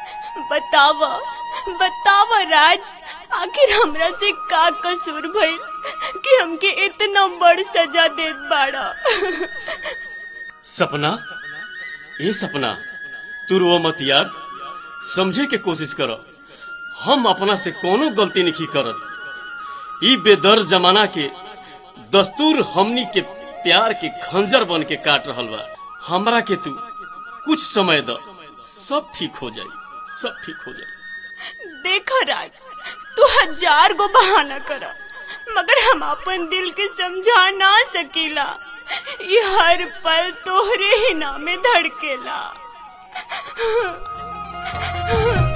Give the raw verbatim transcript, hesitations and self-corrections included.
बतावा बतावा राज, आखिर हमरा से का कसूर भइल कि हमके इतना बड़ सजा देत बाड़ा। सपना, ए सपना, तू रो मत यार, समझे के कोशिश कर। हम अपना से कोनो गलती नहीं करत। ई बेदर्द जमाना के दस्तूर हमनी के प्यार के खंजर बन के काट रहल बा। हमरा के तू कुछ समय द, सब ठीक हो जाई, सब ठीक हो जाई। देखा राज, तू हजार गो बहाना करा, मगर हम अपन दिल के समझा ना सकीला। ये हर पल तोहरे ही नामे धड़केला।